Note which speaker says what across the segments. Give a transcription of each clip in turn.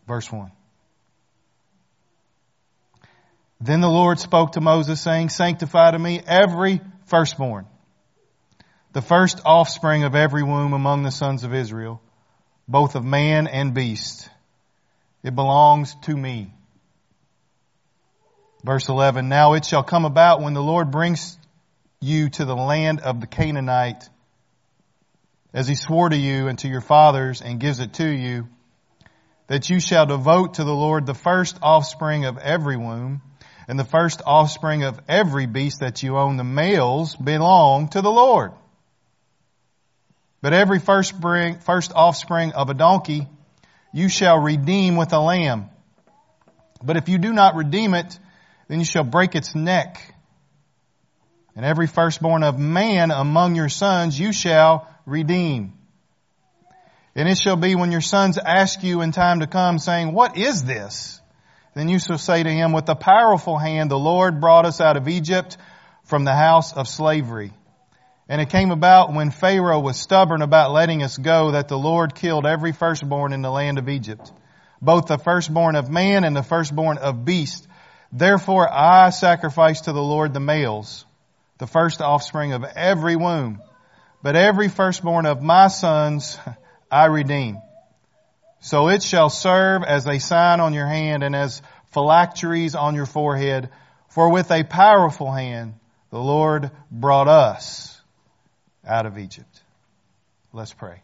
Speaker 1: Verse 1. Then the Lord spoke to Moses, saying, Sanctify to me every firstborn, the first offspring of every womb among the sons of Israel, both of man and beast. It belongs to me. Verse 11, Now it shall come about when the Lord brings you to the land of the Canaanite, as he swore to you and to your fathers, and gives it to you, that you shall devote to the Lord the first offspring of every womb, and the first offspring of every beast that you own. The males belong to the Lord. But every first offspring of a donkey you shall redeem with a lamb. But if you do not redeem it, then you shall break its neck. And every firstborn of man among your sons you shall redeem. And it shall be when your sons ask you in time to come, saying, What is this? Then you shall say to him, With a powerful hand the Lord brought us out of Egypt from the house of slavery. And it came about when Pharaoh was stubborn about letting us go, that the Lord killed every firstborn in the land of Egypt, both the firstborn of man and the firstborn of beast. Therefore I sacrifice to the Lord the males, the first offspring of every womb. But every firstborn of my sons I redeem. So it shall serve as a sign on your hand and as phylacteries on your forehead. For with a powerful hand the Lord brought us out of Egypt. Let's pray.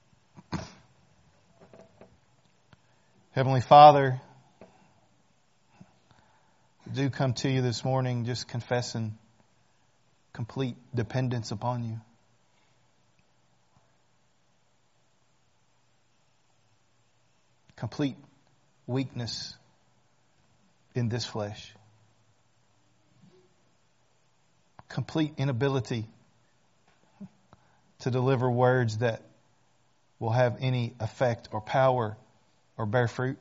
Speaker 1: Heavenly Father, I do come to you this morning just confessing complete dependence upon you. Complete weakness in this flesh. Complete inability to deliver words that will have any effect or power or bear fruit.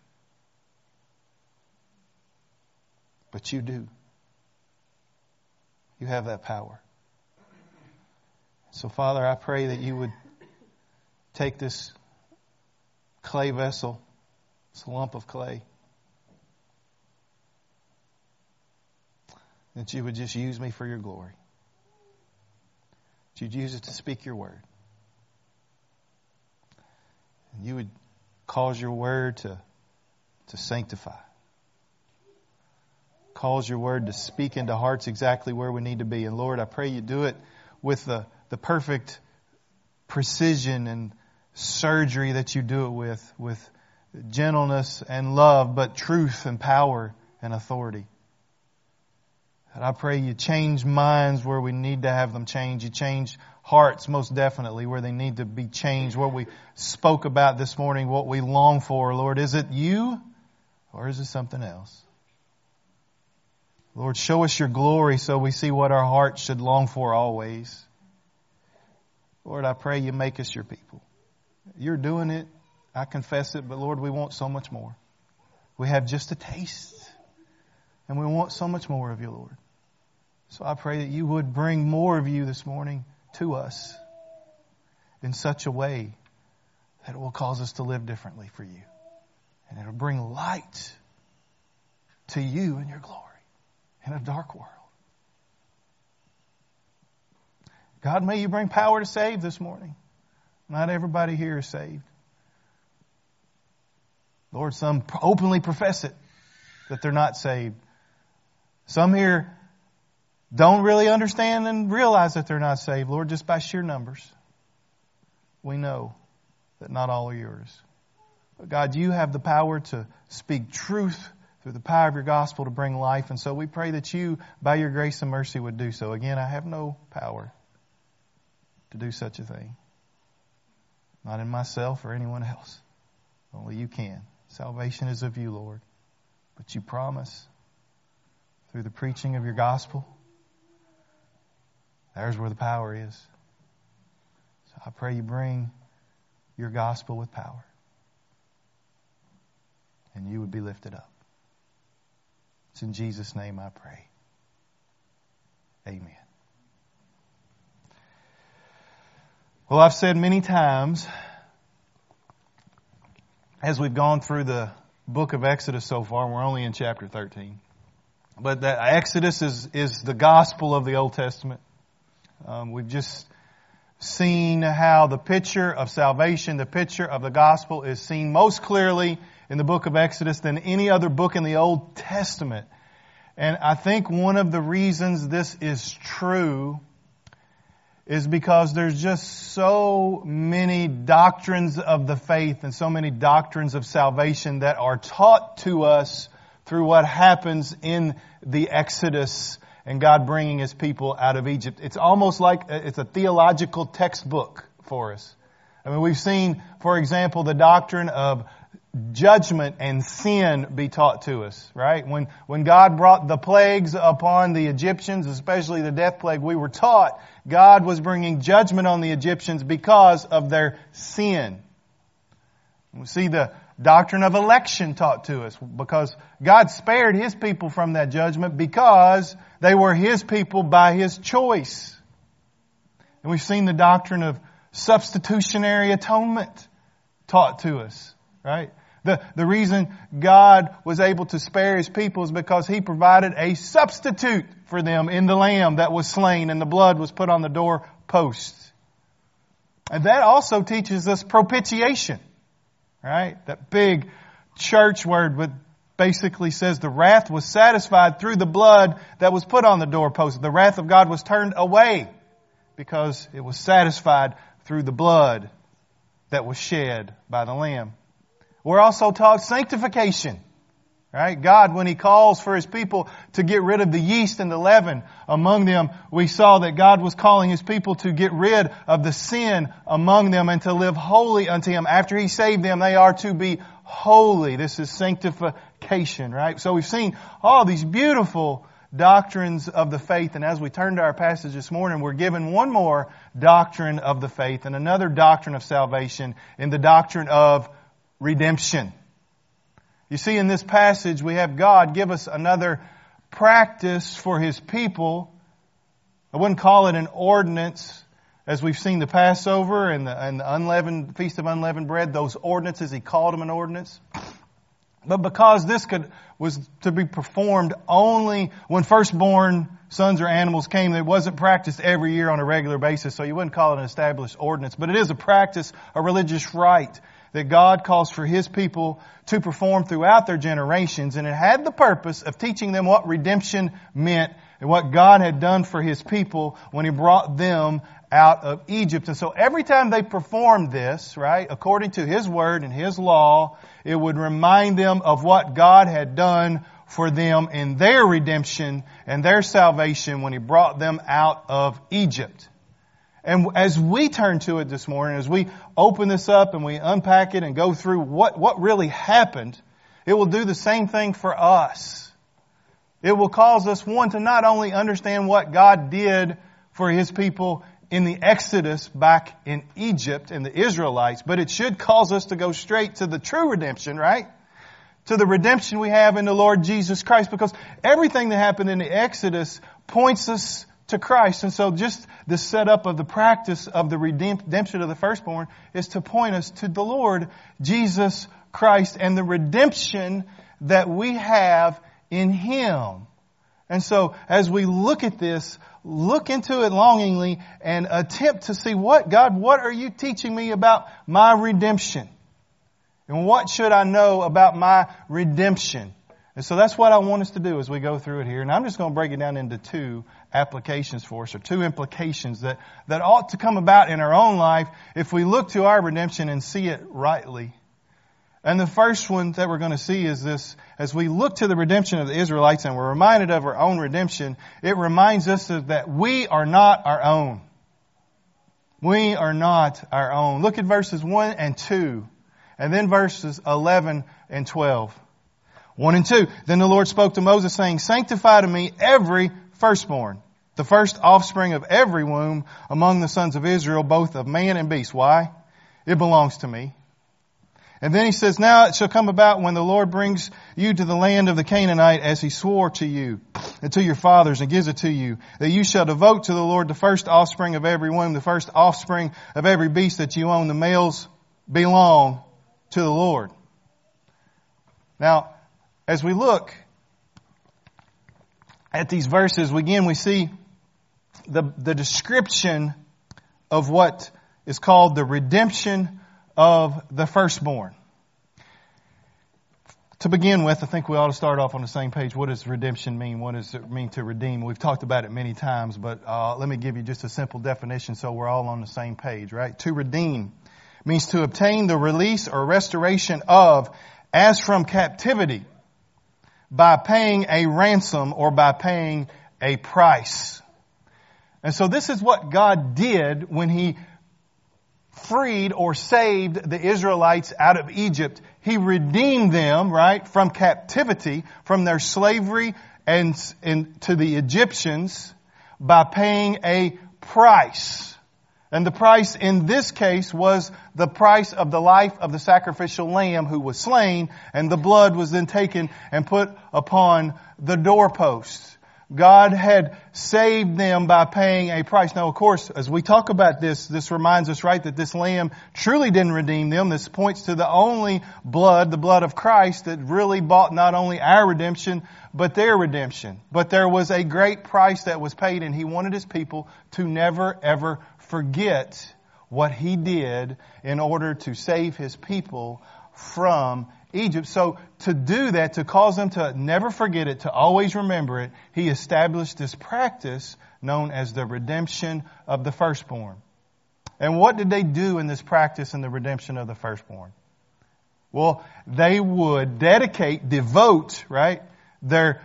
Speaker 1: But you do. You have that power. So, Father, I pray that you would take this clay vessel, this lump of clay, that you would just use me for your glory. That you'd use it to speak your word. And you would cause your word to sanctify. Cause your word to speak into hearts exactly where we need to be. And Lord, I pray you do it with the perfect precision and surgery that you do it with gentleness and love, but truth and power and authority. And I pray you change minds where we need to have them changed. You change hearts most definitely where they need to be changed. What we spoke about this morning, what we long for, Lord, is it you or is it something else? Lord, show us your glory so we see what our hearts should long for always. Lord, I pray you make us your people. You're doing it. I confess it. But Lord, we want so much more. We have just a taste. And we want so much more of you, Lord. So I pray that you would bring more of you this morning to us in such a way that it will cause us to live differently for you. And it will bring light to you and your glory in a dark world. God, may you bring power to save this morning. Not everybody here is saved. Lord, some openly profess it, that they're not saved. Some here don't really understand and realize that they're not saved. Lord, just by sheer numbers, we know that not all are yours. But God, you have the power to speak truth through the power of your gospel to bring life. And so we pray that you, by your grace and mercy, would do so. Again, I have no power to do such a thing. Not in myself or anyone else. Only you can. Salvation is of you, Lord. But you promise through the preaching of your gospel, there's where the power is. So I pray you bring your gospel with power. And you would be lifted up. It's in Jesus' name I pray. Amen. Well, I've said many times as we've gone through the book of Exodus so far. We're only in chapter 13. But the Exodus is the gospel of the Old Testament. We've just seen how the picture of salvation, the picture of the gospel is seen most clearly in the book of Exodus than any other book in the Old Testament. And I think one of the reasons this is true is because there's just so many doctrines of the faith and so many doctrines of salvation that are taught to us through what happens in the Exodus and God bringing His people out of Egypt. It's almost like it's a theological textbook for us. I mean, we've seen, for example, the doctrine of judgment and sin be taught to us, right? When God brought the plagues upon the Egyptians, especially the death plague, we were taught God was bringing judgment on the Egyptians because of their sin. We see the doctrine of election taught to us because God spared His people from that judgment because they were His people by His choice. And we've seen the doctrine of substitutionary atonement taught to us, right? The reason God was able to spare His people is because He provided a substitute for them in the lamb that was slain and the blood was put on the doorposts. And that also teaches us propitiation, right? That big church word that basically says the wrath was satisfied through the blood that was put on the doorpost. The wrath of God was turned away because it was satisfied through the blood that was shed by the lamb. We're also taught sanctification, right? God, when He calls for His people to get rid of the yeast and the leaven among them, we saw that God was calling His people to get rid of the sin among them and to live holy unto Him. After He saved them, they are to be holy. This is sanctification, right? So we've seen all these beautiful doctrines of the faith, and as we turn to our passage this morning, we're given one more doctrine of the faith and another doctrine of salvation in the doctrine of redemption. You see, in this passage, we have God give us another practice for His people. I wouldn't call it an ordinance, as we've seen the Passover and the unleavened Feast of Unleavened Bread. Those ordinances, He called them an ordinance. But because this was to be performed only when firstborn sons or animals came, it wasn't practiced every year on a regular basis, so you wouldn't call it an established ordinance. But it is a practice, a religious rite that God calls for His people to perform throughout their generations. And it had the purpose of teaching them what redemption meant and what God had done for His people when He brought them out of Egypt. And so every time they performed this, right, according to His word and His law, it would remind them of what God had done for them in their redemption and their salvation when He brought them out of Egypt. And as we turn to it this morning, as we open this up and we unpack it and go through what really happened, it will do the same thing for us. It will cause us, one, to not only understand what God did for His people in the Exodus back in Egypt and the Israelites, but it should cause us to go straight to the true redemption, right? To the redemption we have in the Lord Jesus Christ, because everything that happened in the Exodus points us to Christ. And so just the setup of the practice of the redemption of the firstborn is to point us to the Lord Jesus Christ and the redemption that we have in Him. And so as we look at this, look into it longingly and attempt to see what are you teaching me about my redemption? And what should I know about my redemption? And so that's what I want us to do as we go through it here. And I'm just going to break it down into two applications for us, or two implications that ought to come about in our own life if we look to our redemption and see it rightly. And the first one that we're going to see is this: as we look to the redemption of the Israelites and we're reminded of our own redemption, it reminds us that we are not our own. We are not our own. Look at verses 1 and 2, and then verses 11 and 12. 1 and 2. Then the Lord spoke to Moses, saying, Sanctify to me every firstborn, the first offspring of every womb among the sons of Israel, both of man and beast. Why? It belongs to me. And then He says, Now it shall come about when the Lord brings you to the land of the Canaanite, as He swore to you and to your fathers, and gives it to you, that you shall devote to the Lord the first offspring of every womb, the first offspring of every beast that you own. The males belong to the Lord. Now, as we look at these verses, again, we see the description of what is called the redemption of the firstborn. To begin with, I think we ought to start off on the same page. What does redemption mean? What does it mean to redeem? We've talked about it many times, but let me give you just a simple definition so we're all on the same page, right? To redeem means to obtain the release or restoration of, as from captivity, by paying a ransom or by paying a price. And so this is what God did when He freed or saved the Israelites out of Egypt. He redeemed them, right, from captivity, from their slavery and to the Egyptians by paying a price. And the price in this case was the price of the life of the sacrificial lamb who was slain, and the blood was then taken and put upon the doorposts. God had saved them by paying a price. Now, of course, as we talk about this reminds us, right, that this lamb truly didn't redeem them. This points to the only blood, the blood of Christ, that really bought not only our redemption, but their redemption. But there was a great price that was paid, and He wanted His people to never, ever forget what He did in order to save His people from Egypt. So to do that, to cause them to never forget it, to always remember it, He established this practice known as the redemption of the firstborn. And what did they do in this practice in the redemption of the firstborn? Well, they would devote, right, their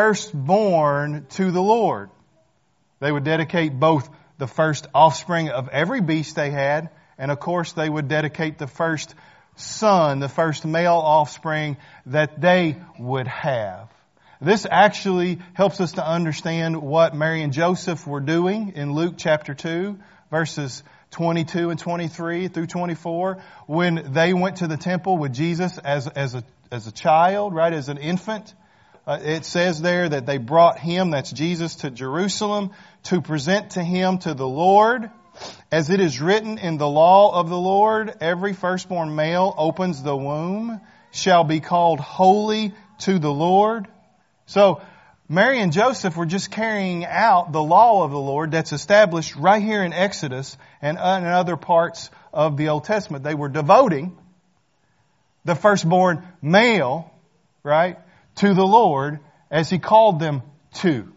Speaker 1: firstborn to the Lord. They would dedicate both the first offspring of every beast they had, and of course they would dedicate the first son, the first male offspring that they would have. This actually helps us to understand what Mary and Joseph were doing in Luke chapter 2, verses 22 and 23 through 24, when they went to the temple with Jesus as a child, right, as an infant. It says there that they brought Him, that's Jesus, to Jerusalem to present to Him to the Lord. As it is written in the law of the Lord, every firstborn male opens the womb shall be called holy to the Lord. So Mary and Joseph were just carrying out the law of the Lord that's established right here in Exodus and in other parts of the Old Testament. They were devoting the firstborn male, right, to the Lord as He called them to.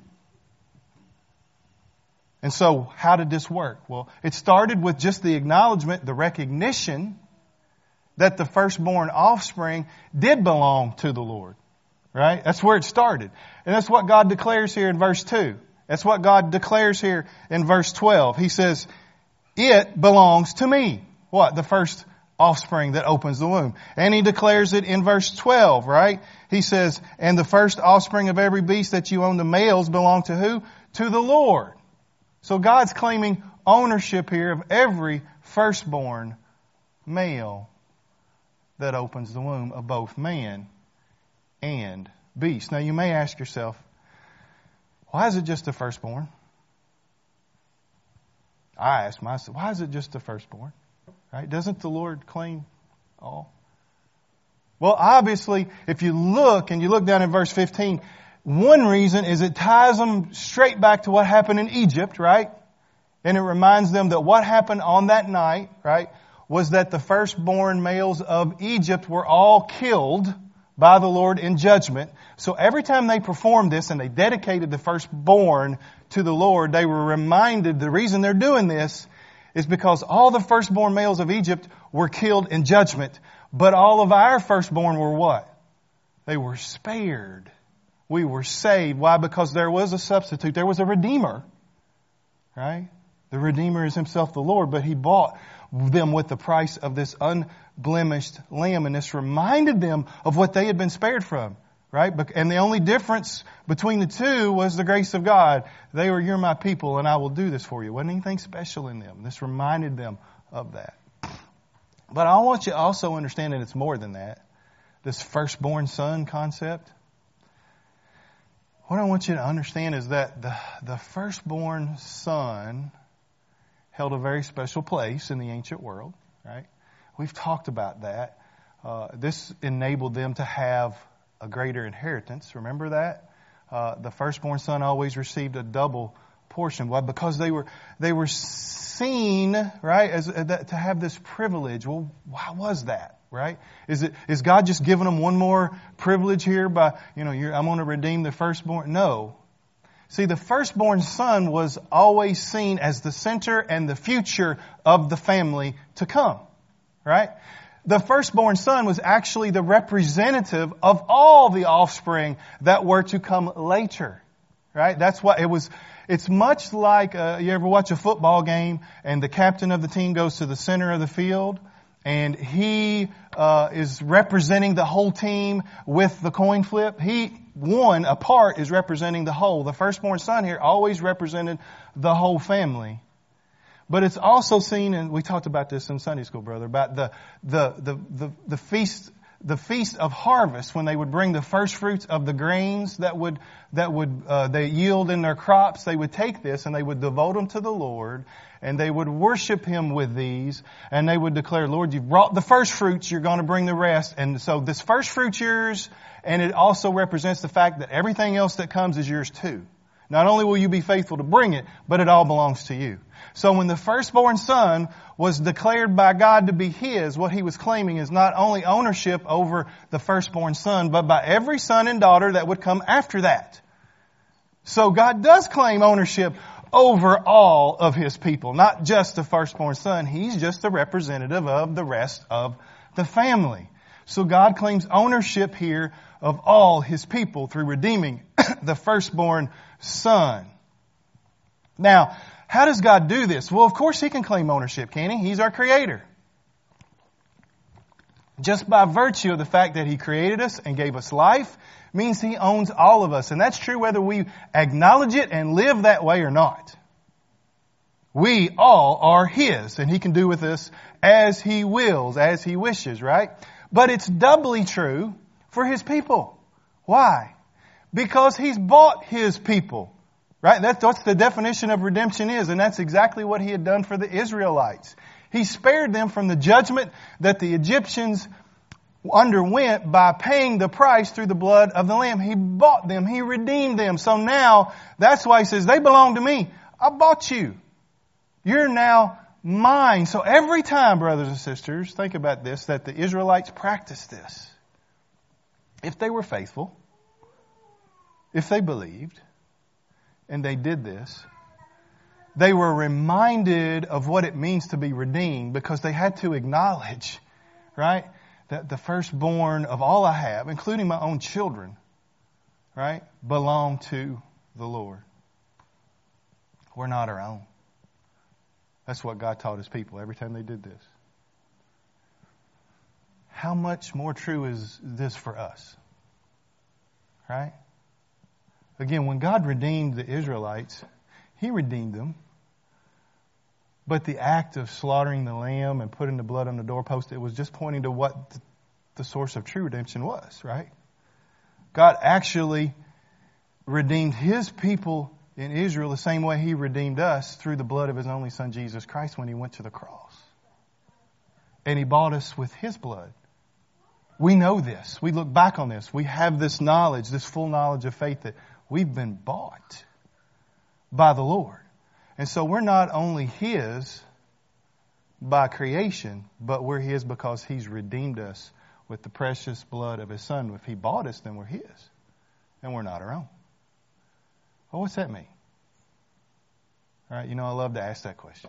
Speaker 1: And so, how did this work? Well, it started with just the acknowledgement, the recognition that the firstborn offspring did belong to the Lord. Right? That's where it started. And that's what God declares here in verse 2. That's what God declares here in verse 12. He says, it belongs to me. What? The first offspring that opens the womb. And He declares it in verse 12, right? He says, and the first offspring of every beast that you own, the males, belong to who? To the Lord. So God's claiming ownership here of every firstborn male that opens the womb of both man and beast. Now you may ask yourself, why is it just the firstborn? I ask myself, why is it just the firstborn? Right? Doesn't the Lord claim all? Well, obviously, if you look down in verse 15, one reason is it ties them straight back to what happened in Egypt, right? And it reminds them that what happened on that night, right, was that the firstborn males of Egypt were all killed by the Lord in judgment. So every time they performed this and they dedicated the firstborn to the Lord, they were reminded the reason they're doing this is because all the firstborn males of Egypt were killed in judgment. But all of our firstborn were what? They were spared. We were saved. Why? Because there was a substitute. There was a Redeemer. Right? The Redeemer is Himself the Lord, but He bought them with the price of this unblemished lamb. And this reminded them of what they had been spared from. Right? And the only difference between the two was the grace of God. They were, you're my people and I will do this for you. Wasn't anything special in them. This reminded them of that. But I want you to also understand that it's more than that. This firstborn son concept. What I want you to understand is that the firstborn son held a very special place in the ancient world, right? We've talked about that. this enabled them to have a greater inheritance. Remember that? The firstborn son always received a double portion. Why? Because they were seen, right, as to have this privilege. Well, why was that? Right? Is God just giving them one more privilege here by, I'm going to redeem the firstborn? No. See, the firstborn son was always seen as the center and the future of the family to come. Right? The firstborn son was actually the representative of all the offspring that were to come later. Right? That's what it was. It's much like, you ever watch a football game and the captain of the team goes to the center of the field and he is representing the whole team with the coin flip. One part is representing the whole. The firstborn son here always represented the whole family. But it's also seen, and we talked about this in Sunday school, brother, about the feast of harvest, when they would bring the first fruits of the grains that they yield in their crops. They would take this and they would devote them to the Lord, and they would worship Him with these, and they would declare, Lord, you've brought the first fruits, you're going to bring the rest. And so this first fruit's yours, and it also represents the fact that everything else that comes is yours too. Not only will you be faithful to bring it, but it all belongs to you. So when the firstborn son was declared by God to be His, what He was claiming is not only ownership over the firstborn son, but by every son and daughter that would come after that. So God does claim ownership over all of His people, not just the firstborn son. He's just a representative of the rest of the family. So God claims ownership here of all His people through redeeming the firstborn son. Now, how does God do this? Well, of course He can claim ownership, can He? He's our Creator. Just by virtue of the fact that He created us and gave us life means He owns all of us. And that's true whether we acknowledge it and live that way or not. We all are His, and He can do with us as He wills, as He wishes, right? But it's doubly true for His people. Why? Because He's bought His people. Right? That's what the definition of redemption is, and that's exactly what He had done for the Israelites. He spared them from the judgment that the Egyptians underwent by paying the price through the blood of the Lamb. He bought them. He redeemed them. So now, that's why He says, they belong to me. I bought you. You're now mine. So every time, brothers and sisters, think about this, that the Israelites practiced this. If they were faithful, if they believed, and they did this, they were reminded of what it means to be redeemed, because they had to acknowledge, right, that the firstborn of all I have, including my own children, right, belong to the Lord. We're not our own. That's what God taught His people every time they did this. How much more true is this for us? Right? Again, when God redeemed the Israelites, He redeemed them. But the act of slaughtering the lamb and putting the blood on the doorpost, it was just pointing to what the source of true redemption was, right? God actually redeemed His people in Israel the same way He redeemed us, through the blood of His only Son, Jesus Christ, when He went to the cross. And He bought us with His blood. We know this. We look back on this. We have this knowledge, this full knowledge of faith, that we've been bought by the Lord. And so we're not only His by creation, but we're His because He's redeemed us with the precious blood of His Son. If He bought us, then we're His. And we're not our own. Well, what's that mean? All right, I love to ask that question.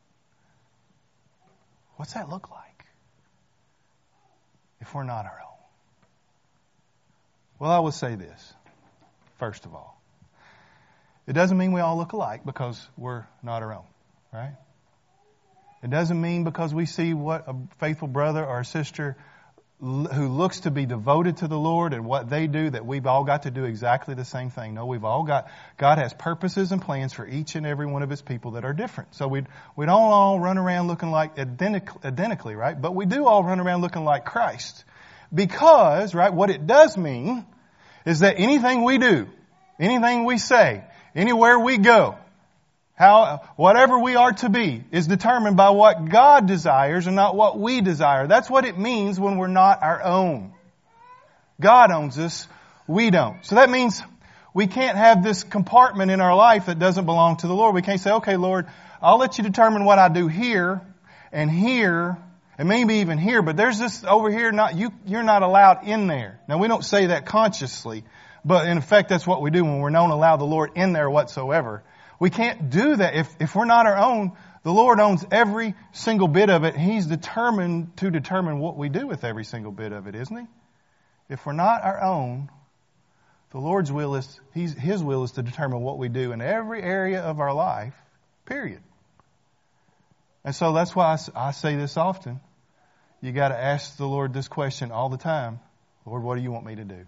Speaker 1: What's that look like if we're not our own? Well, I would say this, first of all. It doesn't mean we all look alike, because we're not our own, right? It doesn't mean because we see what a faithful brother or sister who looks to be devoted to the Lord and what they do, that we've all got to do exactly the same thing. No, God has purposes and plans for each and every one of His people that are different. So we don't all run around looking like identically, right? But we do all run around looking like Christ. Because, right, what it does mean is that anything we do, anything we say, anywhere we go, Whatever we are to be is determined by what God desires and not what we desire. That's what it means when we're not our own. God owns us. We don't. So that means we can't have this compartment in our life that doesn't belong to the Lord. We can't say, okay, Lord, I'll let you determine what I do here, and maybe even here, but there's this over here, you're not allowed in there. Now, we don't say that consciously, but in effect, that's what we do when we don't allow the Lord in there whatsoever. We can't do that. If we're not our own, the Lord owns every single bit of it. He's determined to determine what we do with every single bit of it, isn't He? If we're not our own, the Lord's will is, His will is to determine what we do in every area of our life, period. And so that's why I say this often. You got to ask the Lord this question all the time. Lord, what do you want me to do?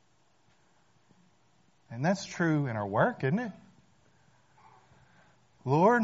Speaker 1: And that's true in our work, isn't it? Lord,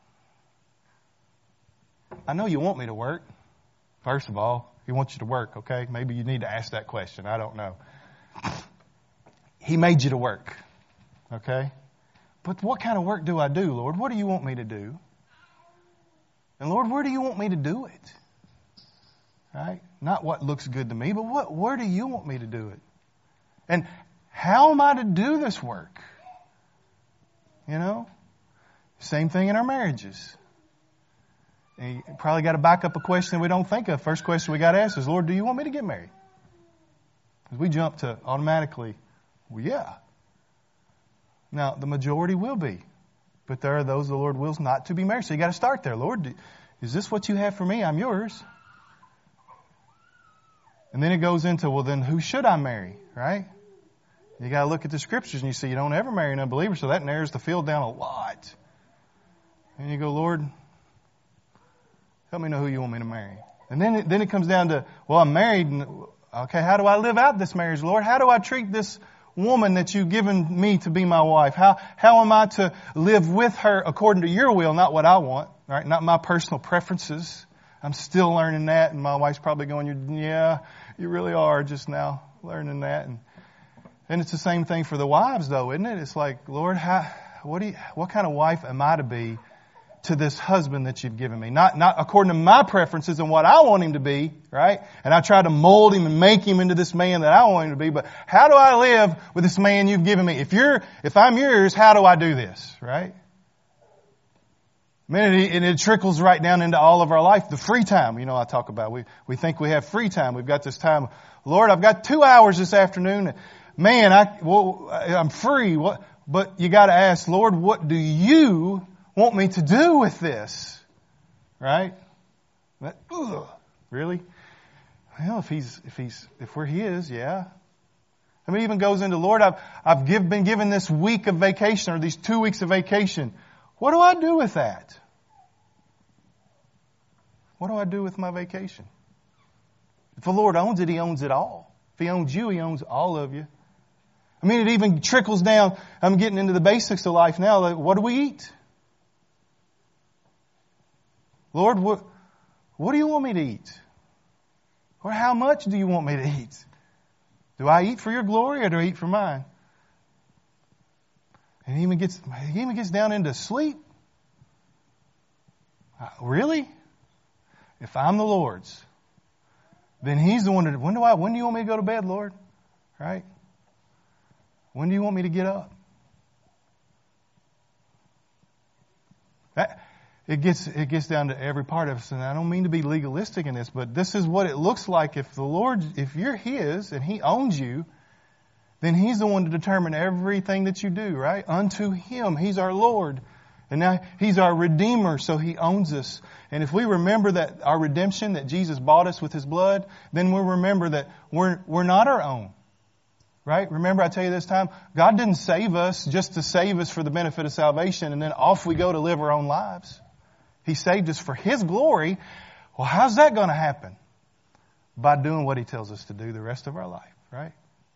Speaker 1: I know you want me to work. First of all, He wants you to work, okay? Maybe you need to ask that question. I don't know. He made you to work, okay? But what kind of work do I do, Lord? What do you want me to do? And Lord, where do you want me to do it? Right? Not what looks good to me, but where do you want me to do it? And how am I to do this work? You know? Same thing in our marriages. And you probably got to back up a question we don't think of. First question we got to ask is, Lord, do you want me to get married? Because we jump to automatically, well, yeah. Now, the majority will be. But there are those the Lord wills not to be married. So you got to start there. Lord, is this what you have for me? I'm yours. And then it goes into, well, then who should I marry? Right? You got to look at the scriptures and you see you don't ever marry an unbeliever. So that narrows the field down a lot. And you go, Lord, help me know who you want me to marry. And then it comes down to, well, I'm married. And, okay, how do I live out this marriage, Lord? How do I treat this woman that you've given me to be my wife? How am I to live with her according to your will, not what I want, right? Not my personal preferences. I'm still learning that, and my wife's probably going, yeah, you really are just now learning that. And it's the same thing for the wives, though, isn't it? It's like, Lord, what kind of wife am I to be to this husband that you've given me? Not according to my preferences and what I want him to be, right? And I try to mold him and make him into this man that I want him to be, but how do I live with this man you've given me? If I'm yours, how do I do this, right? And it trickles right down into all of our life. The free time, I talk about. We think we have free time. We've got this time. Lord, I've got 2 hours this afternoon. Man, I'm free. But you got to ask, Lord, what do you want me to do with this? Right? Really? Well, if we're His, yeah. I mean, it even goes into, Lord, I've been given this week of vacation or these 2 weeks of vacation. What do I do with that? What do I do with my vacation? If the Lord owns it, He owns it all. If He owns you, He owns all of you. I mean, it even trickles down. I'm getting into the basics of life now. Like, what do we eat? Lord, what do you want me to eat? Or how much do you want me to eat? Do I eat for your glory or do I eat for mine? And he even gets down into sleep. Really? If I'm the Lord's, then He's the one that, when do you want me to go to bed, Lord? Right? When do you want me to get up? It gets down to every part of us, and I don't mean to be legalistic in this, but this is what it looks like if you're His and He owns you, then He's the one to determine everything that you do, right? Unto Him. He's our Lord. And now He's our Redeemer, so He owns us. And if we remember that our redemption, that Jesus bought us with His blood, then we'll remember that we're not our own. Right? Remember I tell you this time, God didn't save us just to save us for the benefit of salvation and then off we go to live our own lives. He saved us for His glory. Well, how's that going to happen? By doing what He tells us to do the rest of our life, right?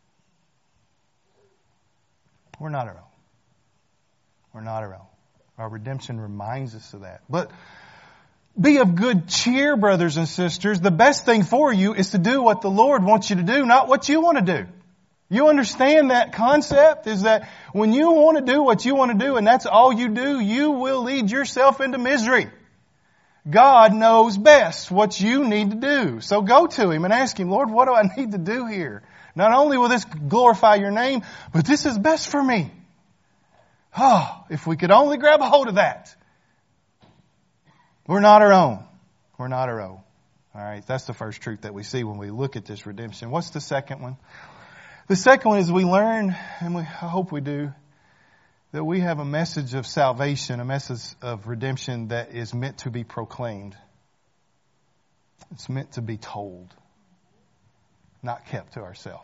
Speaker 1: We're not our own. We're not our own. Our redemption reminds us of that. But be of good cheer, brothers and sisters. The best thing for you is to do what the Lord wants you to do, not what you want to do. You understand that concept? Is that when you want to do what you want to do and that's all you do, you will lead yourself into misery. God knows best what you need to do. So go to Him and ask Him, Lord, what do I need to do here? Not only will this glorify your name, but this is best for me. Oh, if we could only grab a hold of that. We're not our own. We're not our own. All right, that's the first truth that we see when we look at this redemption. What's the second one? The second one is we learn, and I hope we do, that we have a message of salvation, a message of redemption that is meant to be proclaimed. It's meant to be told, not kept to ourselves.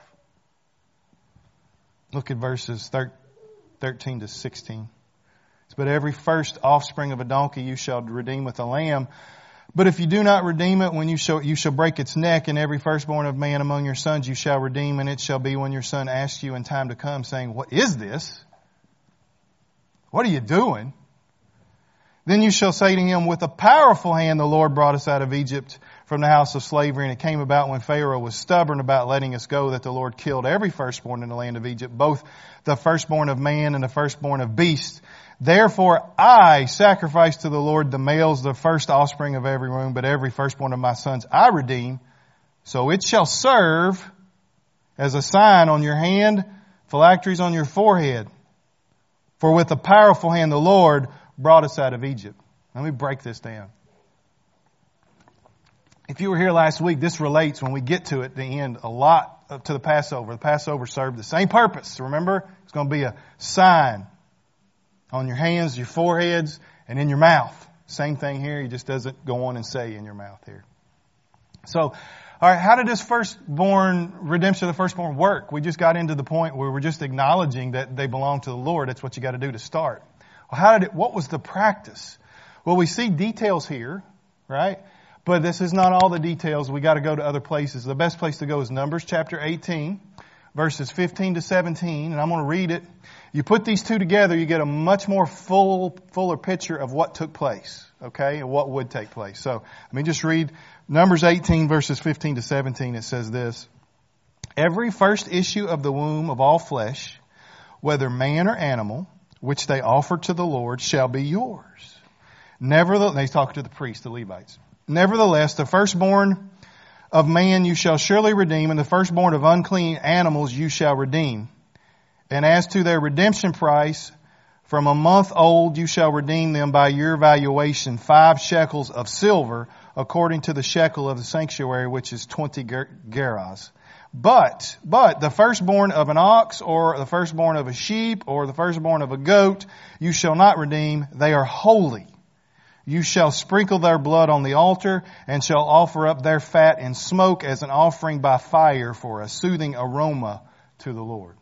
Speaker 1: Look at verses 13 to 16. But every first offspring of a donkey you shall redeem with a lamb. But if you do not redeem it, when you shall break its neck, and every firstborn of man among your sons you shall redeem, and it shall be when your son asks you in time to come, saying, what is this? What are you doing? Then you shall say to him, with a powerful hand the Lord brought us out of Egypt from the house of slavery, and it came about when Pharaoh was stubborn about letting us go that the Lord killed every firstborn in the land of Egypt, both the firstborn of man and the firstborn of beast. Therefore I sacrifice to the Lord the males, the first offspring of every womb, but every firstborn of my sons I redeem. So it shall serve as a sign on your hand, phylacteries on your forehead. For with a powerful hand the Lord brought us out of Egypt. Let me break this down. If you were here last week, this relates when we get to it, the end, a lot to the Passover. The Passover served the same purpose. Remember, it's going to be a sign on your hands, your foreheads, and in your mouth. Same thing here. He just doesn't go on and say in your mouth here. So, all right, how did this redemption of the firstborn work? We just got into the point where we're just acknowledging that they belong to the Lord. That's what you got to do to start. Well, what was the practice? Well, we see details here, right? But this is not all the details. We got to go to other places. The best place to go is Numbers chapter 18, verses 15 to 17, and I'm going to read it. You put these two together, you get a much more fuller picture of what took place, okay, and what would take place. So let me just read Numbers 18, verses 15 to 17. It says this: every first issue of the womb of all flesh, whether man or animal, which they offer to the Lord, shall be yours. Nevertheless, he's talking to the priests, the Levites. Nevertheless, the firstborn of man you shall surely redeem, and the firstborn of unclean animals you shall redeem. And as to their redemption price, from a month old you shall redeem them by your valuation, 5 shekels of silver, according to the shekel of the sanctuary, which is 20 gerahs. But the firstborn of an ox, or the firstborn of a sheep, or the firstborn of a goat, you shall not redeem. They are holy. You shall sprinkle their blood on the altar, and shall offer up their fat in smoke as an offering by fire for a soothing aroma to the Lord.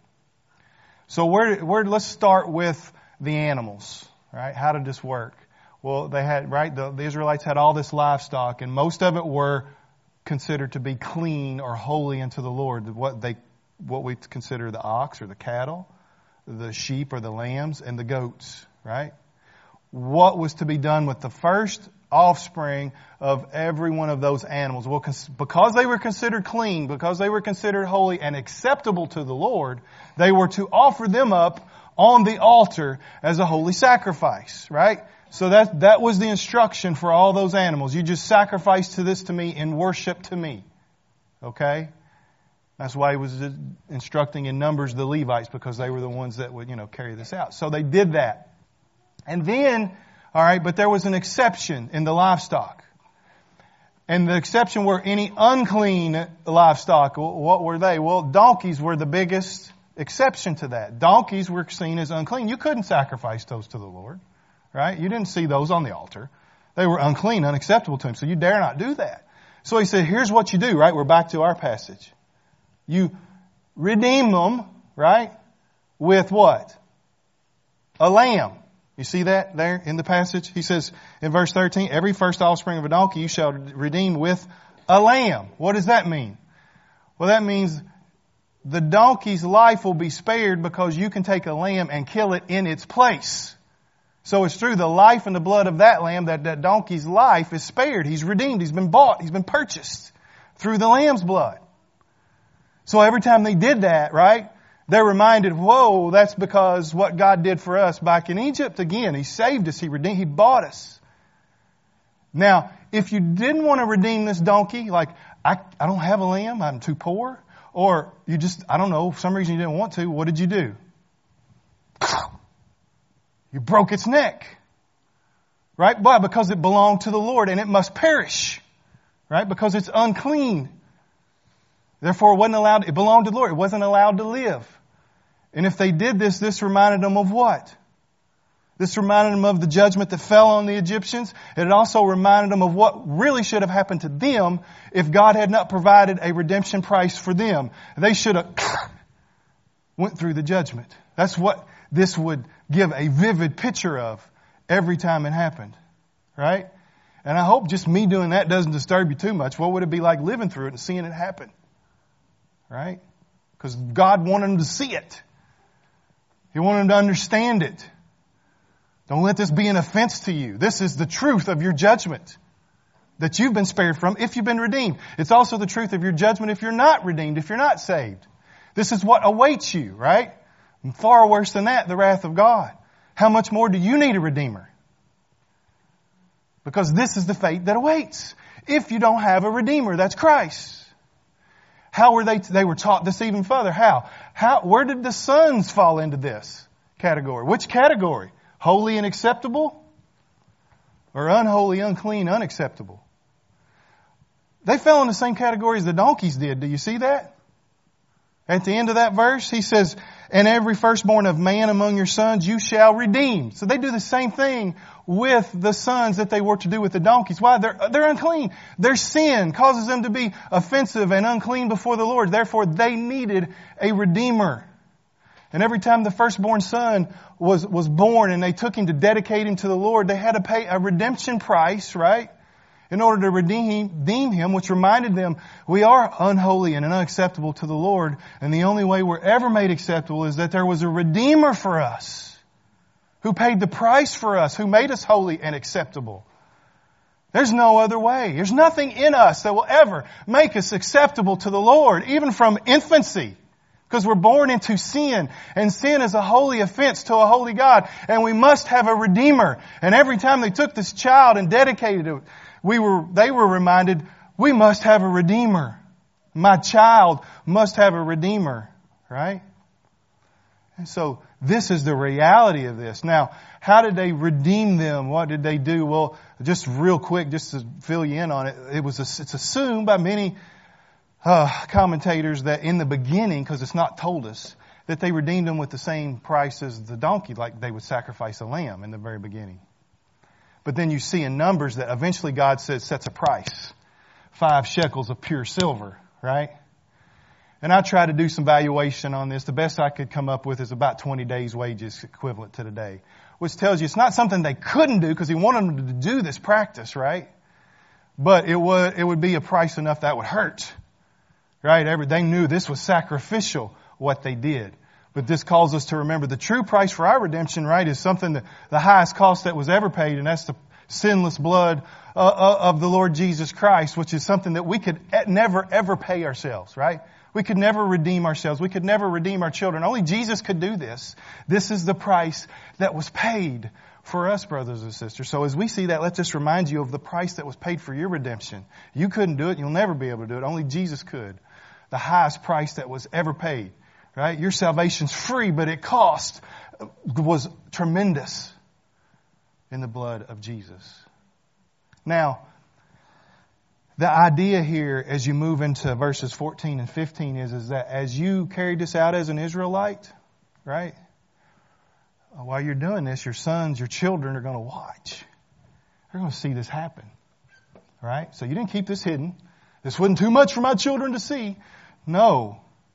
Speaker 1: So let's start with the animals, right? How did this work? Well, they had, right, the Israelites had all this livestock, and most of it were considered to be clean or holy unto the Lord. What we consider the ox or the cattle, the sheep or the lambs, and the goats, right? What was to be done with the first offspring of every one of those animals? Well, because they were considered clean, because they were considered holy and acceptable to the Lord, they were to offer them up on the altar as a holy sacrifice, right? So that was the instruction for all those animals. You just sacrifice this to me in worship to me. Okay? That's why he was instructing in Numbers the Levites, because they were the ones that would, carry this out. So they did that. And then, all right, but there was an exception in the livestock. And the exception were any unclean livestock. What were they? Well, donkeys were the biggest exception to that. Donkeys were seen as unclean. You couldn't sacrifice those to the Lord, right? You didn't see those on the altar. They were unclean, unacceptable to Him. So you dare not do that. So He said, here's what you do, right? We're back to our passage. You redeem them, right? With what? A lamb. You see that there in the passage? He says in verse 13, every first offspring of a donkey you shall redeem with a lamb. What does that mean? Well, that means the donkey's life will be spared because you can take a lamb and kill it in its place. So it's through the life and the blood of that lamb that donkey's life is spared. He's redeemed. He's been bought. He's been purchased through the lamb's blood. So every time they did that, right, they're reminded, whoa, that's because what God did for us back in Egypt. Again, He saved us. He redeemed, He bought us. Now, if you didn't want to redeem this donkey, like, I don't have a lamb, I'm too poor, or you just, I don't know, for some reason you didn't want to, what did you do? You broke its neck. Right? Why? Because it belonged to the Lord and it must perish. Right? Because it's unclean. Therefore, it belonged to the Lord. It wasn't allowed to live. And if they did this reminded them of what? This reminded them of the judgment that fell on the Egyptians. It also reminded them of what really should have happened to them if God had not provided a redemption price for them. They should have went through the judgment. That's what this would give a vivid picture of every time it happened. Right? And I hope just me doing that doesn't disturb you too much. What would it be like living through it and seeing it happen? Right? Because God wanted them to see it. He wanted them to understand it. Don't let this be an offense to you. This is the truth of your judgment that you've been spared from if you've been redeemed. It's also the truth of your judgment if you're not redeemed, if you're not saved. This is what awaits you, right? And far worse than that, the wrath of God. How much more do you need a Redeemer? Because this is the fate that awaits. If you don't have a Redeemer, that's Christ. How were they were taught this even further. How? Where did the sons fall into this category? Which category? Holy and acceptable? Or unholy, unclean, unacceptable? They fell in the same category as the donkeys did. Do you see that? At the end of that verse, he says, and every firstborn of man among your sons you shall redeem. So they do the same thing with the sons that they were to do with the donkeys. Why? They're unclean. Their sin causes them to be offensive and unclean before the Lord. Therefore, they needed a Redeemer. And every time the firstborn son was born and they took him to dedicate him to the Lord, they had to pay a redemption price, right? In order to redeem him, which reminded them we are unholy and unacceptable to the Lord. And the only way we're ever made acceptable is that there was a Redeemer for us who paid the price for us, who made us holy and acceptable. There's no other way. There's nothing in us that will ever make us acceptable to the Lord, even from infancy. Because we're born into sin, and sin is a holy offense to a holy God, and we must have a Redeemer. And every time they took this child and dedicated it, they were reminded, we must have a Redeemer. My child must have a Redeemer, right? And so this is the reality of this. Now, how did they redeem them? What did they do? Well, just real quick, just to fill you in on it, it's assumed by many commentators that in the beginning, because it's not told us, that they redeemed them with the same price as the donkey, like they would sacrifice a lamb in the very beginning. But then you see in Numbers that eventually God says sets a price. 5 shekels of pure silver, right? And I tried to do some valuation on this. The best I could come up with is about 20 days' wages equivalent to today. Which tells you it's not something they couldn't do because He wanted them to do this practice, right? But it would be a price enough that would hurt. Right? They knew this was sacrificial, what they did. But this calls us to remember the true price for our redemption, right, is something that the highest cost that was ever paid, and that's the sinless blood of the Lord Jesus Christ, which is something that we could never, ever pay ourselves, right? We could never redeem ourselves. We could never redeem our children. Only Jesus could do this. This is the price that was paid for us, brothers and sisters. So as we see that, let's just remind you of the price that was paid for your redemption. You couldn't do it. You'll never be able to do it. Only Jesus could. The highest price that was ever paid. Right? Your salvation's free, but it was tremendous in the blood of Jesus. Now, the idea here as you move into verses 14 and 15 is that as you carried this out as an Israelite, right? While you're doing this, your sons, your children are going to watch. They're going to see this happen. Right? So you didn't keep this hidden. This wasn't too much for my children to see. No.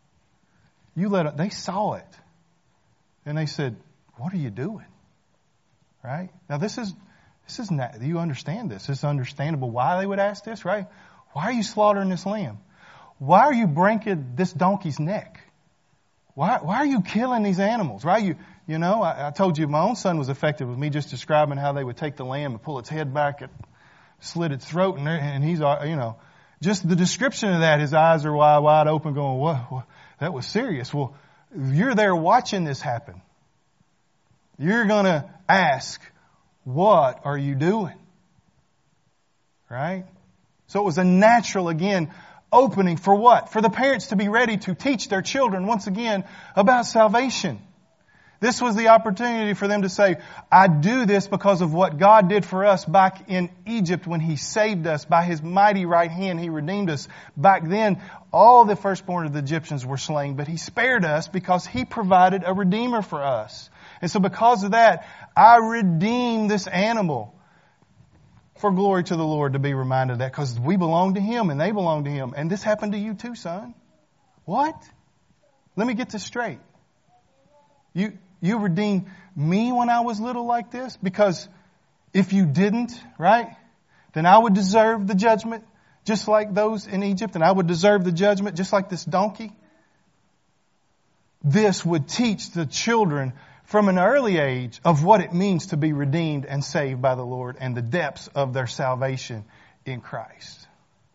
Speaker 1: They saw it. And they said, what are you doing? Right? Now this is not, you understand this. It's understandable why they would ask this, right? Why are you slaughtering this lamb? Why are you breaking this donkey's neck? Why are you killing these animals? Right? I told you my own son was affected with me just describing how they would take the lamb and pull its head back and slit its throat and he's, Just the description of that, his eyes are wide open going, what? That was serious. Well, you're there watching this happen. You're going to ask, what are you doing? Right? So it was a natural, again, opening for what? For the parents to be ready to teach their children once again about salvation. This was the opportunity for them to say, I do this because of what God did for us back in Egypt when He saved us. By His mighty right hand, He redeemed us. Back then, all the firstborn of the Egyptians were slain, but He spared us because He provided a redeemer for us. And so because of that, I redeemed this animal for glory to the Lord, to be reminded of that, because we belong to Him and they belong to Him. And this happened to you too, son. What? Let me get this straight. You redeemed me when I was little like this? Because if you didn't, right, then I would deserve the judgment just like those in Egypt, and I would deserve the judgment just like this donkey. This would teach the children from an early age of what it means to be redeemed and saved by the Lord and the depths of their salvation in Christ.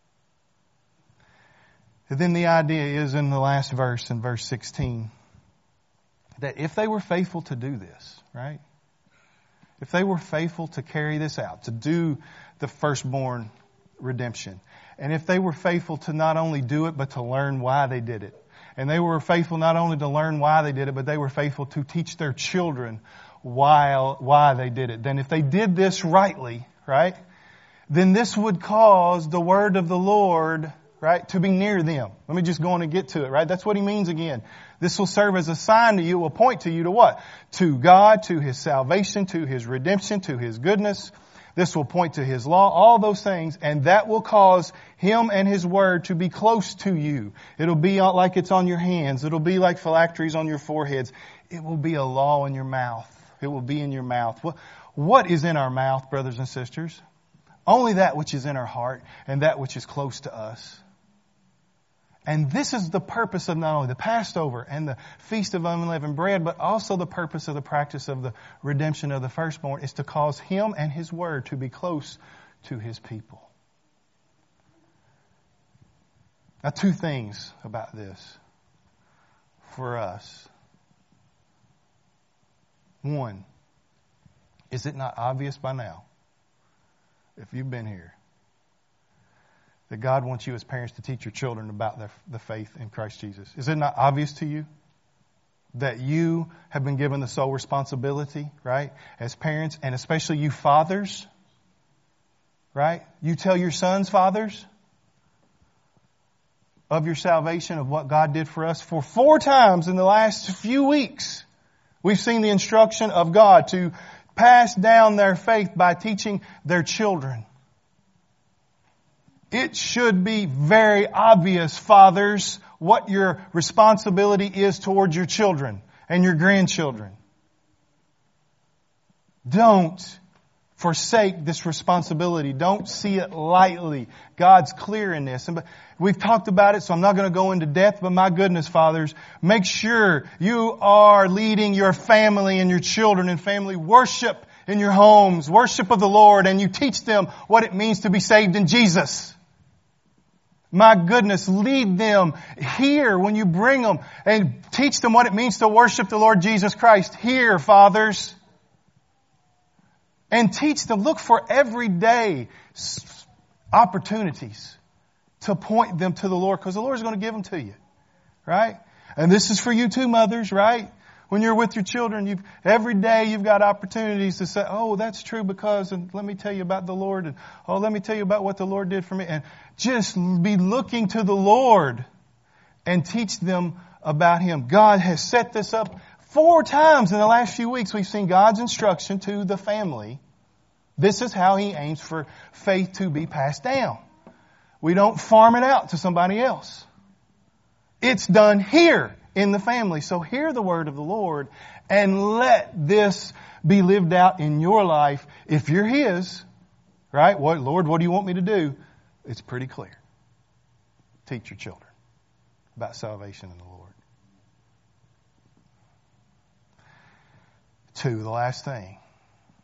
Speaker 1: And then the idea is in the last verse, in verse 16, that if they were faithful to do this, right? If they were faithful to carry this out, to do the firstborn redemption, and if they were faithful to not only do it, but to learn why they did it, and they were faithful not only to learn why they did it, but they were faithful to teach their children why they did it, then if they did this rightly, right, then this would cause the word of the Lord, right, to be near them. Let me just go on and get to it, right? That's what He means again. This will serve as a sign to you, will point to you to what? To God, to His salvation, to His redemption, to His goodness. This will point to His law, all those things, and that will cause Him and His Word to be close to you. It'll be like it's on your hands. It'll be like phylacteries on your foreheads. It will be a law in your mouth. It will be in your mouth. What is in our mouth, brothers and sisters? Only that which is in our heart and that which is close to us. And this is the purpose of not only the Passover and the Feast of Unleavened Bread, but also the purpose of the practice of the redemption of the firstborn is to cause Him and His Word to be close to His people. Now, two things about this for us. One, is it not obvious by now, if you've been here, that God wants you as parents to teach your children about the faith in Christ Jesus? Is it not obvious to you that you have been given the sole responsibility, right, as parents, and especially you fathers, right? You tell your sons, fathers, of your salvation, of what God did for us. For 4 times in the last few weeks, we've seen the instruction of God to pass down their faith by teaching their children. It should be very obvious, fathers, what your responsibility is towards your children and your grandchildren. Don't forsake this responsibility. Don't see it lightly. God's clear in this. And we've talked about it, so I'm not going to go into depth, but my goodness, fathers, make sure you are leading your family and your children in family worship in your homes, worship of the Lord, and you teach them what it means to be saved in Jesus. My goodness, lead them here when you bring them and teach them what it means to worship the Lord Jesus Christ here, fathers. And teach them, look for everyday opportunities to point them to the Lord, because the Lord's going to give them to you, right? And this is for you too, mothers, right? When you're with your children, every day you've got opportunities to say, oh, that's true because, and let me tell you about the Lord, and oh, let me tell you about what the Lord did for me. And just be looking to the Lord and teach them about Him. God has set this up 4 times in the last few weeks. We've seen God's instruction to the family. This is how He aims for faith to be passed down. We don't farm it out to somebody else. It's done here in the family. So hear the word of the Lord and let this be lived out in your life. If you're His, right? Lord, what do you want me to do? It's pretty clear. Teach your children about salvation in the Lord. 2, the last thing.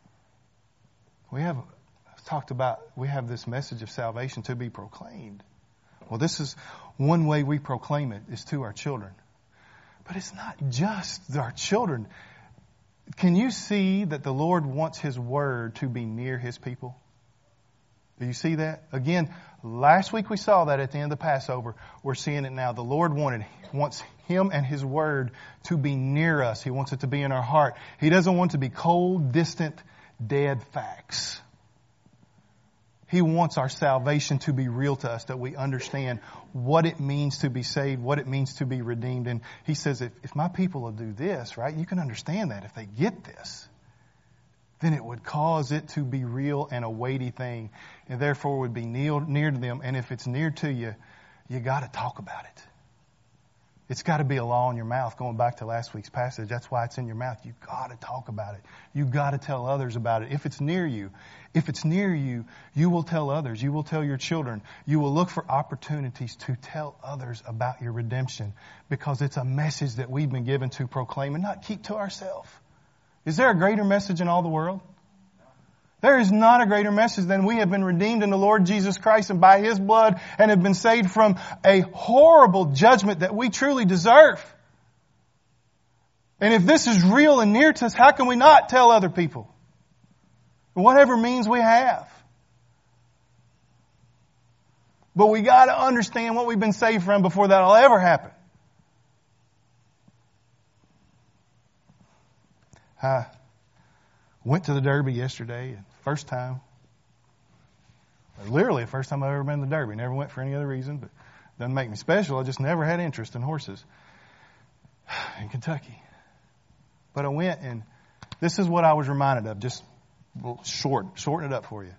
Speaker 1: We have this message of salvation to be proclaimed. Well, this is one way we proclaim it, is to our children. But it's not just our children. Can you see that the Lord wants His Word to be near His people? Do you see that? Again, last week we saw that at the end of the Passover. We're seeing it now. The Lord wants Him and His Word to be near us. He wants it to be in our heart. He doesn't want it to be cold, distant, dead facts. He wants our salvation to be real to us, that we understand what it means to be saved, what it means to be redeemed. And He says, if my people will do this, right, you can understand that. If they get this, then it would cause it to be real and a weighty thing, and therefore would be near to them. And if it's near to you, you got to talk about it. It's got to be a law in your mouth. Going back to last week's passage, that's why it's in your mouth. You got to talk about it. You got to tell others about it. If it's near you, you will tell others. You will tell your children. You will look for opportunities to tell others about your redemption, because it's a message that we've been given to proclaim and not keep to ourselves. Is there a greater message in all the world? There is not a greater message than we have been redeemed in the Lord Jesus Christ and by His blood, and have been saved from a horrible judgment that we truly deserve. And if this is real and near to us, how can we not tell other people? Whatever means we have. But we got to understand what we've been saved from before that'll ever happen. I went to the Derby yesterday, first time. Literally the first time I've ever been to the Derby. Never went for any other reason, but it doesn't make me special. I just never had interest in horses in Kentucky. But I went, and this is what I was reminded of. Just shorten it up for you.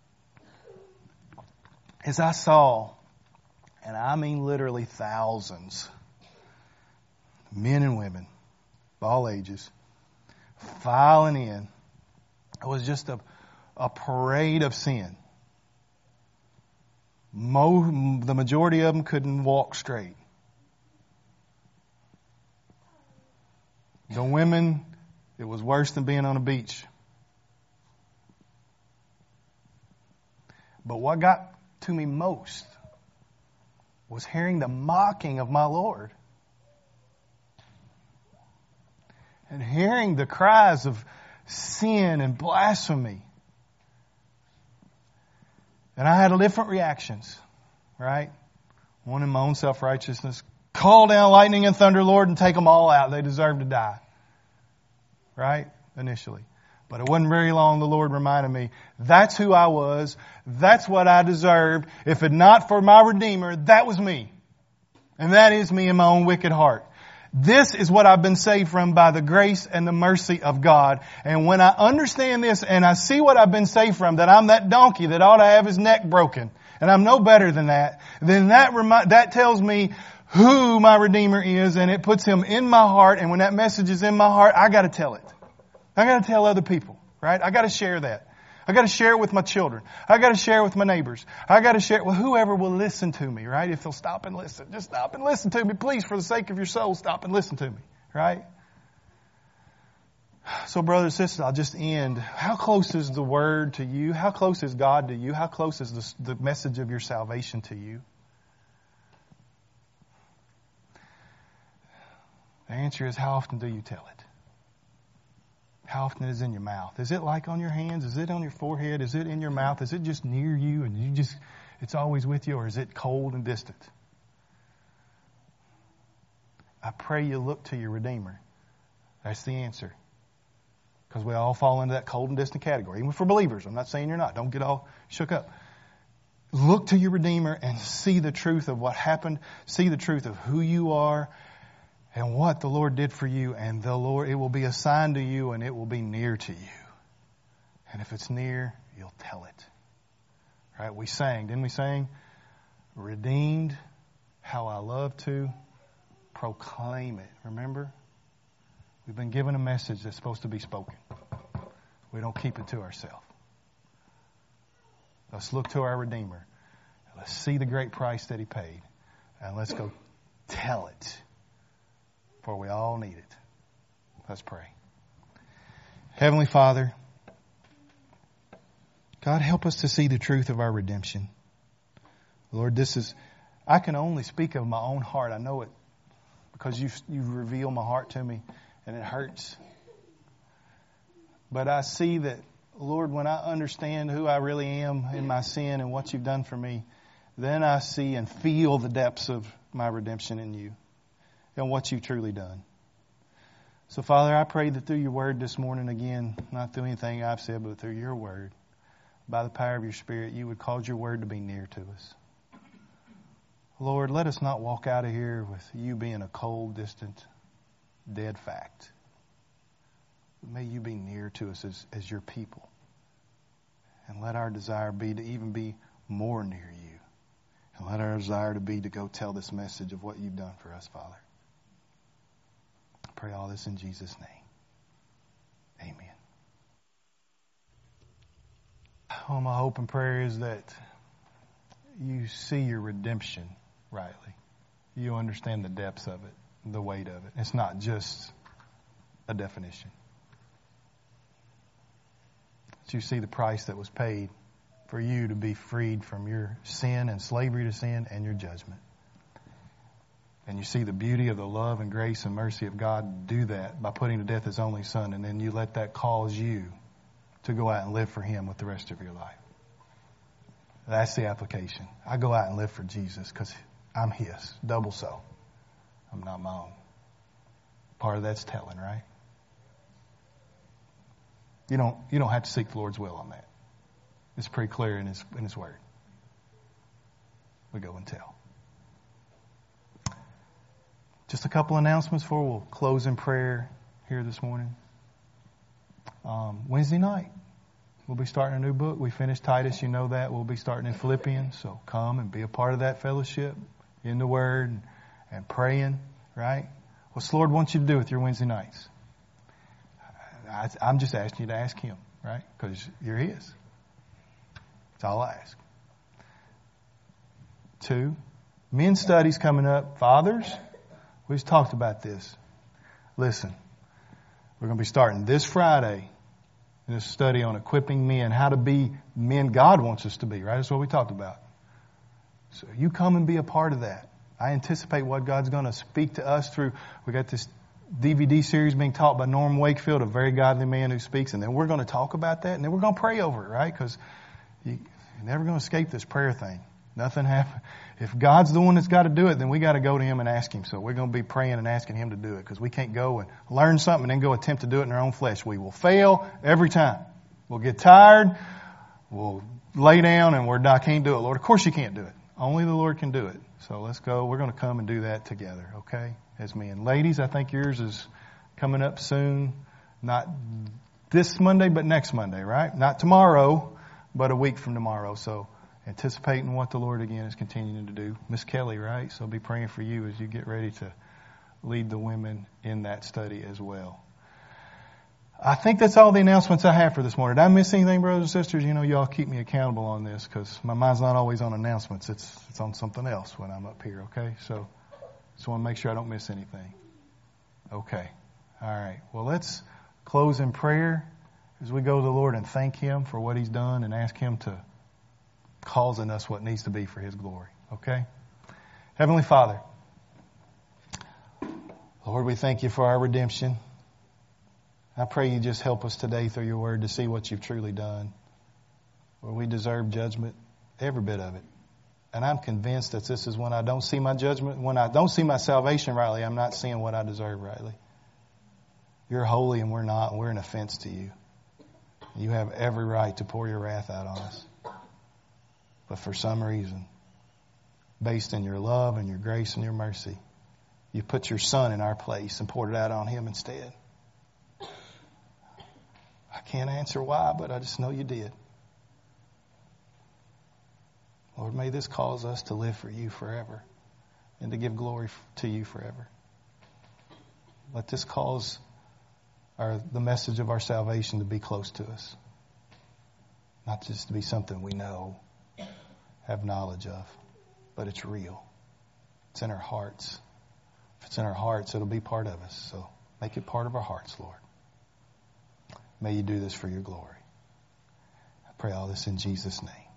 Speaker 1: As I saw, and I mean literally thousands, men and women of all ages, filing in. It was just a parade of sin. The majority of them couldn't walk straight. The women, it was worse than being on a beach. But what got to me most was hearing the mocking of my Lord. And hearing the cries of sin and blasphemy. And I had different reactions, right? One in my own self-righteousness. Call down lightning and thunder, Lord, and take them all out. They deserve to die. Right? Initially. But it wasn't very long the Lord reminded me, that's who I was. That's what I deserved. If it not for my Redeemer, that was me. And that is me in my own wicked heart. This is what I've been saved from by the grace and the mercy of God. And when I understand this and I see what I've been saved from, that I'm that donkey that ought to have his neck broken, and I'm no better than that, then that tells me who my Redeemer is, and it puts Him in my heart. And when that message is in my heart, I got to tell it. I got to tell other people, right? I got to share that. I got to share it with my children. I got to share it with my neighbors. I got to share it with whoever will listen to me, right? If they'll stop and listen. Just stop and listen to me. Please, for the sake of your soul, stop and listen to me, right? So, brothers and sisters, I'll just end. How close is the Word to you? How close is God to you? How close is the message of your salvation to you? The answer is, how often do you tell it? How often is it in your mouth? Is it like on your hands? Is it on your forehead? Is it in your mouth? Is it just near you and it's always with you? Or is it cold and distant? I pray you look to your Redeemer. That's the answer. Because we all fall into that cold and distant category. Even for believers. I'm not saying you're not. Don't get all shook up. Look to your Redeemer and see the truth of what happened. See the truth of who you are and what the Lord did for you. And the Lord, it will be a sign to you, and it will be near to you. And if it's near, you'll tell it. Right? We sang, didn't we sing? Redeemed, how I love to proclaim it. Remember? We've been given a message that's supposed to be spoken. We don't keep it to ourselves. Let's look to our Redeemer. Let's see the great price that He paid. And let's go tell it. For we all need it. Let's pray. Heavenly Father, God, help us to see the truth of our redemption. Lord, I can only speak of my own heart. I know it because you've revealed my heart to me, and it hurts. But I see that, Lord, when I understand who I really am in my sin and what you've done for me, then I see and feel the depths of my redemption in you and what you've truly done. So, Father, I pray that through your word this morning, again, not through anything I've said, but through your word, by the power of your Spirit, you would cause your word to be near to us. Lord, let us not walk out of here with you being a cold, distant, dead fact. May you be near to us as your people. And let our desire be to even be more near you. And let our desire to be to go tell this message of what you've done for us, Father. I pray all this in Jesus' name. Amen. Well, my hope and prayer is that you see your redemption rightly. You understand the depths of it, the weight of it. It's not just a definition. That you see the price that was paid for you to be freed from your sin and slavery to sin and your judgment. And you see the beauty of the love and grace and mercy of God do that by putting to death His only Son, and then you let that cause you to go out and live for Him with the rest of your life. That's the application. I go out and live for Jesus because I'm His, double so. I'm not my own. Part of that's telling, right? You don't have to seek the Lord's will on that. It's pretty clear in His Word. We go and tell. Just a couple announcements before we'll close in prayer here this morning. Wednesday night, we'll be starting a new book. We finished Titus, you know that. We'll be starting in Philippians, so come and be a part of that fellowship in the Word and praying, right? What's the Lord wants you to do with your Wednesday nights? I'm just asking you to ask Him, right? Because you're His. That's all I ask. 2, men's studies coming up. Fathers, we've talked about this. Listen, we're going to be starting this Friday this study on equipping men, how to be men God wants us to be, right? That's what we talked about. So you come and be a part of that. I anticipate what God's going to speak to us through. We got this DVD series being taught by Norm Wakefield, a very godly man who speaks, and then we're going to talk about that, and then we're going to pray over it, right? Because you're never going to escape this prayer thing. Nothing happens. If God's the one that's got to do it, then we got to go to Him and ask Him. So we're going to be praying and asking Him to do it, because we can't go and learn something and then go attempt to do it in our own flesh. We will fail every time. We'll get tired. We'll lay down and I can't do it, Lord. Of course you can't do it. Only the Lord can do it. So let's go. We're going to come and do that together, okay? As men. Ladies, I think yours is coming up soon. Not this Monday, but next Monday, right? Not tomorrow, but a week from tomorrow. So anticipating what the Lord again is continuing to do. Miss Kelly, right? So be praying for you as you get ready to lead the women in that study as well. I think that's all the announcements I have for this morning. Did I miss anything, brothers and sisters? You know, y'all keep me accountable on this, because my mind's not always on announcements. It's on something else when I'm up here, okay? So just want to make sure I don't miss anything. Okay. All right. Well, let's close in prayer as we go to the Lord and thank Him for what He's done and ask Him to cause in us what needs to be for His glory. Okay? Heavenly Father, Lord, we thank You for our redemption. I pray You just help us today through Your Word to see what You've truly done. Where we deserve judgment, every bit of it. And I'm convinced that this is when I don't see my judgment, when I don't see my salvation rightly, I'm not seeing what I deserve rightly. You're holy and we're not, and we're an offense to You. You have every right to pour Your wrath out on us. But for some reason, based in Your love and Your grace and Your mercy, You put Your Son in our place and poured it out on Him instead. I can't answer why, but I just know You did. Lord, may this cause us to live for You forever and to give glory to You forever. Let this cause the message of our salvation to be close to us. Not just to be something we know, have knowledge of, but it's real. It's in our hearts. If it's in our hearts, it'll be part of us. So make it part of our hearts, Lord. May You do this for Your glory. I pray all this in Jesus' name.